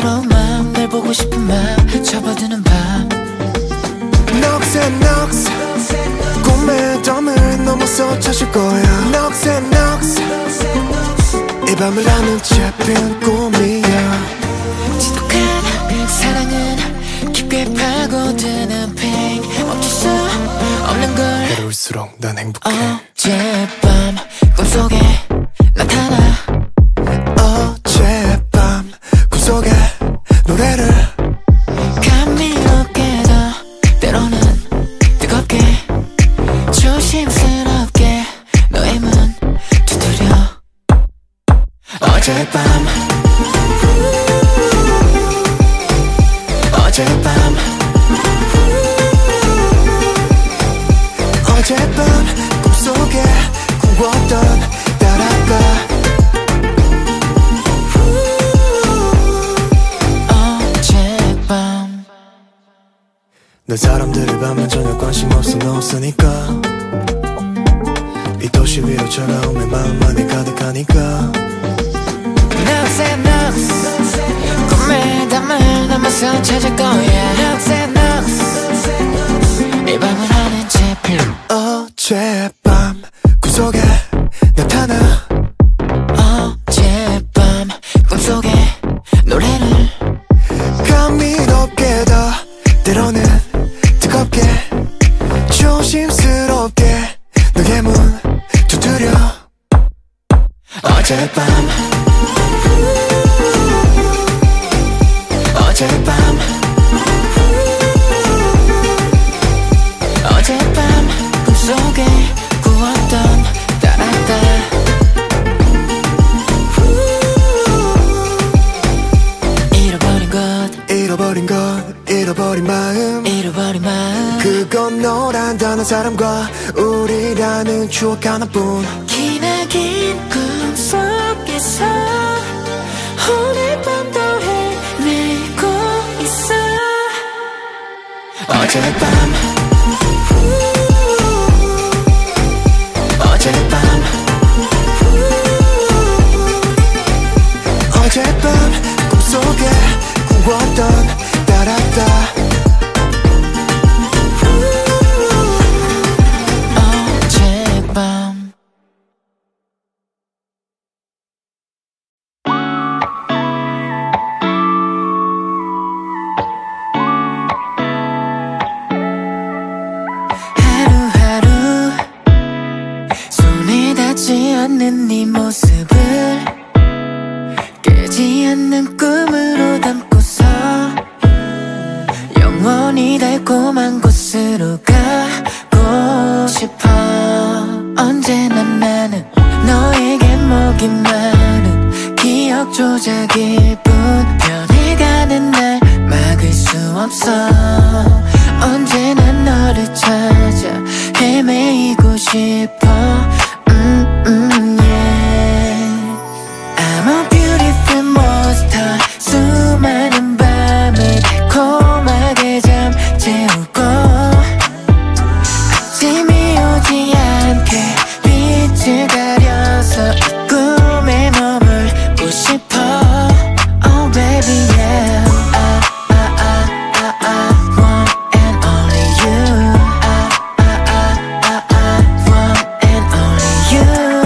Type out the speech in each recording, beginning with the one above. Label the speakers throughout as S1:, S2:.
S1: 새로운 마음 날 보고 싶은 마음 접어드는 밤
S2: 넋에 꿈의 덤을 넘어서 찾을 거야 넋에 이 밤을 나는 잡힌 꿈이야
S1: 지독한 사랑은 깊게 파고드는 pain 어쩔 수 없는 걸
S2: 외로울수록 난 행복해
S1: 어젯밤 꿈속에 나타나
S2: 어젯밤 꿈속에 노래를
S1: 감미롭게도 때로는 뜨겁게 조심스럽게 너의 문 두드려 어젯밤
S2: 꿈속에 꾸었던 따라가
S1: 어젯밤
S2: 내 사람들을 보면 전혀 관심 없으니까 이 도시 위로 차가움에 마음만이 가득하니까
S1: 꿈의 담을 넘어서 찾을 거야 이 밤을 하는 제필
S2: 어젯밤 꿈속에 나타나
S1: 어젯밤 꿈속에 노래를
S2: 감미롭게도 때로는 뜨겁게 조심스럽게 너의 문 두드려
S1: 어젯밤 꿈속에 꾸었던 따라다
S2: 잃어버린 마음 그건 너란다는 사람과 우리라는 추억 하나뿐
S1: 기나긴 꿈속에서 오늘 밤도 헤매고 있어 어젯밤
S2: 꿈속에 꾸었던 따라다
S1: 어젯밤 하루하루 손에 닿지 않는 네 모습을 깨지 않는 꿈으로 담고서 영원히 달콤한 곳으로 가고 싶어 언제나 나는 너에게 목이 마른 기억 조작일 뿐 변해가는 날 막을 수 없어 언제나 너를 찾아 헤매이고 싶어 yeah. I'm a beautiful monster 수많은 밤을 달콤하게 잠재우고 아침이 오지 않게 빛을 가려서 이 꿈에 머물고 싶어 Oh baby yeah I want and only you I want and only you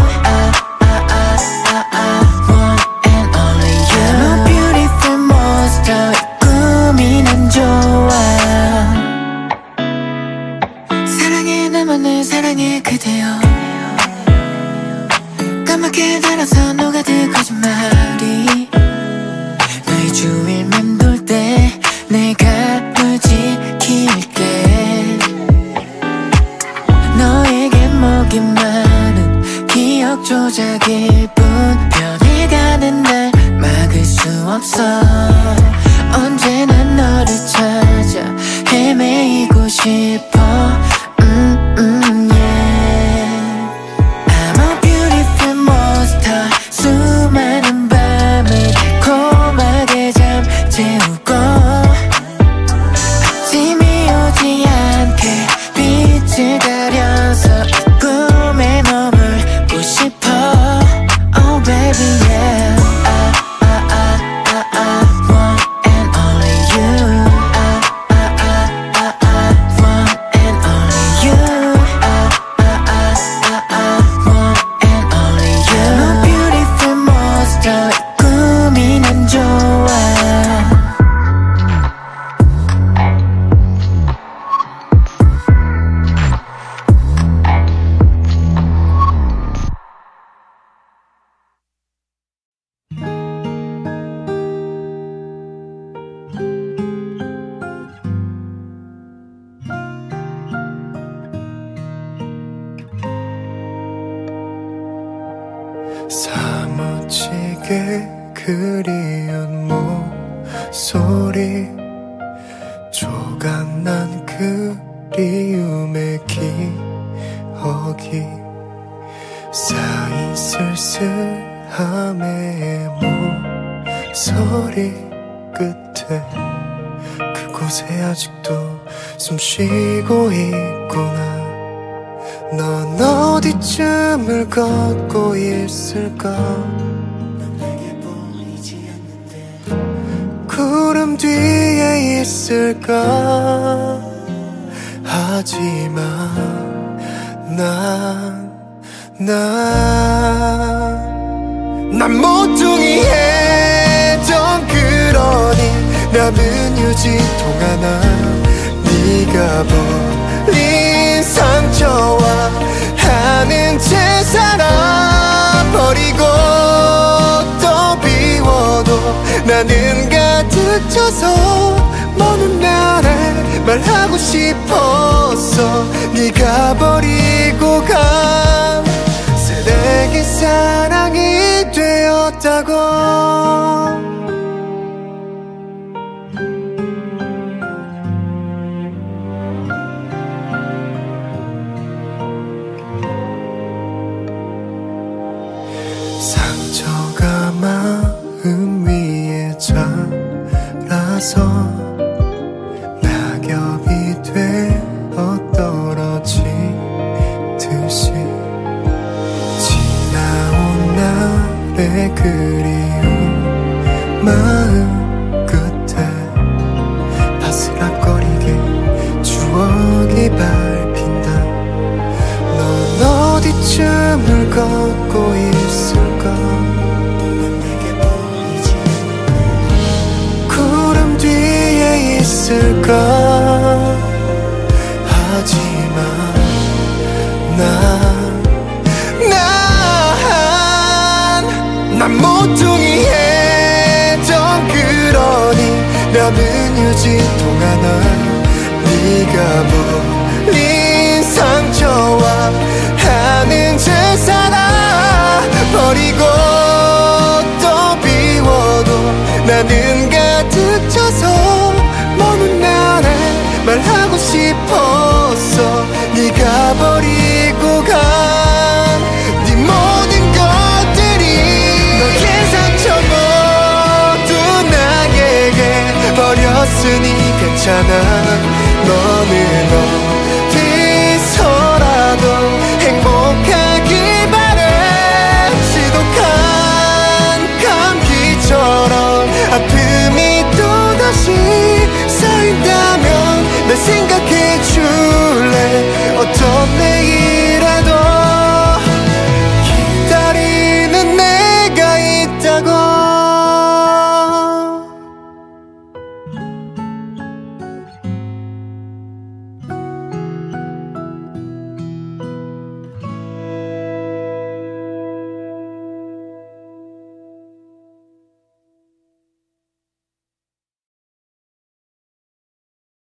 S1: I want and only you I'm a beautiful monster 이 꿈이 난 좋아 사랑해 나만을 사랑해 그대여 까맣게 달아서 녹아들 거짓말이 너의 주위를 맴돌 때 내가 널 지킬게 너에게 목이 마른 기억 조작일 뿐 변해가는 날 막을 수 없어 언제나 너를 찾아 헤매이고 싶어 yeah. I'm a beautiful monster 수많은 밤을 달콤하게 잠재우고 아침이 오지 않게 빛을 가려서 이 꿈에 머물고 싶어 Oh baby yeah I want
S2: 내게 그리운 목소리 조각난 그리움의 기억이 쌓인 쓸쓸함의 모서리 끝에 그곳에 아직도 숨쉬고 있구나. 넌 어디쯤을 걷고 있을까? 넌 내게 보이지 않는데 구름 뒤에 있을까? 하지만 난 모퉁이 해적 그러니 남은 유지통 하나 네가 버린 상처와 하는 채 살아버리고 또 비워도 나는 가득 차서 먼 훗날에 말하고 싶었어. 네가 버리고 간 쓰레기 사랑이 되었다고. 상처가 마음 위에 자라서 낙엽이 되어 떨어지듯이 지나온 날의 그리움 마음 끝에 바스락거리게 추억이 밟힌다. 넌 어디쯤을 걷고 있을까? 넌 내게 보이지 구름 뒤에 있을까? 하지만 난 모퉁이 해적 그러니 남은 유지통 하나 네가 버린 상처와 하는 채 살아버리고 또 비워도 나는 가득 차서 먼 훗날에 말하고 싶었어. 네가 버리고 간 네 모든 것들이 너의 상처 모두 나에게 버렸으니 괜찮아. 너는